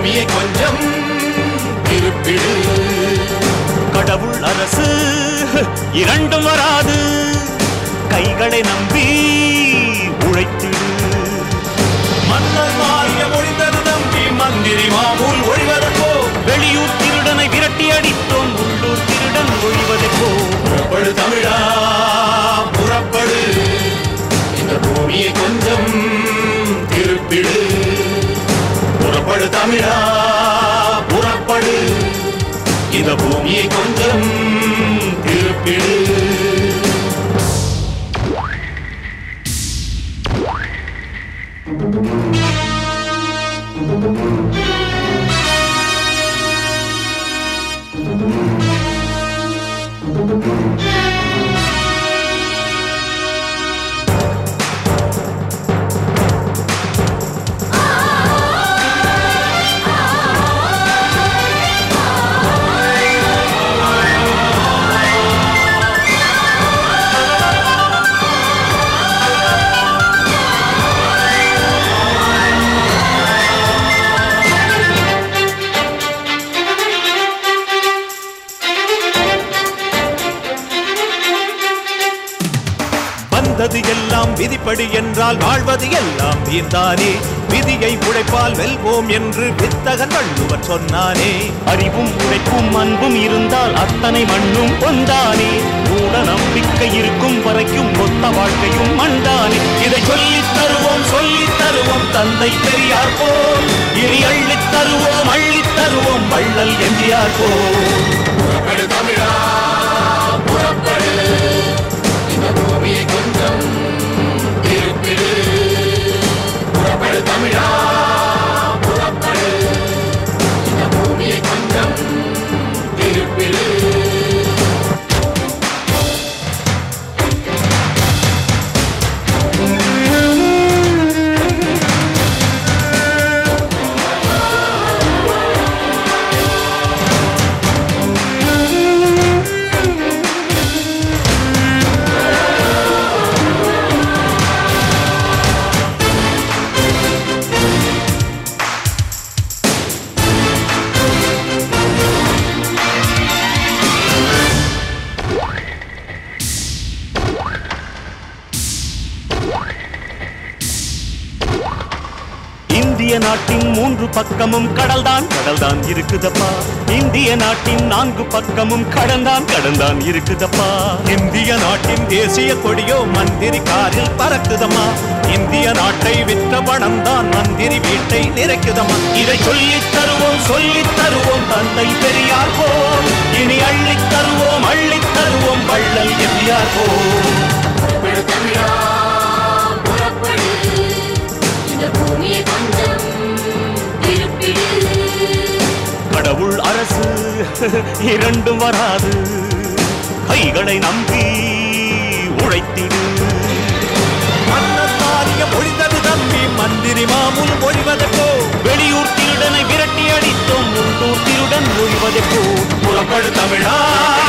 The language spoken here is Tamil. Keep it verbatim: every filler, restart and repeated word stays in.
பூமியை கொஞ்சம் திருப்பிடு. கடவுள் அரசு இரண்டும் வராது, கைகளை நம்பி உழைத்திடு. மன்னர் மாறிய முடிந்தது நம்பி மந்திரி மாமூல் ஒழிவதற்கோ, வெளியூர் திருடனை விரட்டி அடித்தோம் உள்ளூர் திருடன் ஒழிவதற்கோ. புறப்படு தமிழா புறப்படு, இந்த பூமியை கொஞ்சம் திருப்பிடு. புறப்படு தமிழா புறப்படு, இந்த பூமியை கொஞ்சம் திருப்பிடு. வந்தது எல்லாம் விதிப்படி என்றால் வாழ்வது எல்லாம் வீர்தானே. விதியை உழைப்பால் வெல்வோம் என்று வித்தகன் வள்ளுவர் சொன்னானே. அறிவும் உழைப்பும் அன்பும் இருந்தால் அத்தனை மண்ணும் பொந்தானே. மூட நம்பிக்கை இருக்கும் வரைக்கும் மொத்த வாழ்க்கையும் மண்டானே. இதை சொல்லித் தருவோம் சொல்லித் தருவோம் தந்தை பெரியார் போல், இனி அள்ளித் தருவோம் அள்ளித் தருவோம் வள்ளல் எம்ஜிஆர் போல். புறப்படு தமிழா புறப்படு, இந்த பூமியை கொஞ்சம் திருப்பிடு. புறப்படு தமிழா புறப்படு, இந்த பூமியை கொஞ்சம் திருப்பிடு. இந்திய நாட்டின் மூன்று பக்கமும் கடல்தான் கடல்தான் இருக்குதப்பா. இந்திய நாட்டின் நான்கு பக்கமும் கடல்தான் கடல்தான் இருக்குதப்பா. இந்திய நாட்டின் தேசிய கொடியோ மந்திரி காரில் பறக்குதம்மா. இந்திய நாட்டை விற்ற பணம் தான் மந்திரி வீட்டை நிறைக்குதம்மா. இதை சொல்லித் தருவோம் சொல்லித் தருவோம் தந்தை பெரியார் போல், இனி அள்ளித் தருவோம் அள்ளித் தருவோம் வள்ளல் எம்ஜிஆர் போல். புறப்படு தமிழா புறப்படு, இந்த பூமியை கொஞ்சம் திருப்பிடு. கடவுள் அரசு இரண்டும் வராது, கைகளை நம்பி உழைத்திடு. மன்னர் மாறிய மொழிந்தது நம்பி மந்திரி மாமூல் ஒழிவதற்கோ, வெளியூர் திருடனை விரட்டி அடித்தோம் உள்ளூர் திருடன் ஒழிவதற்கோ. புறப்படு தமிழா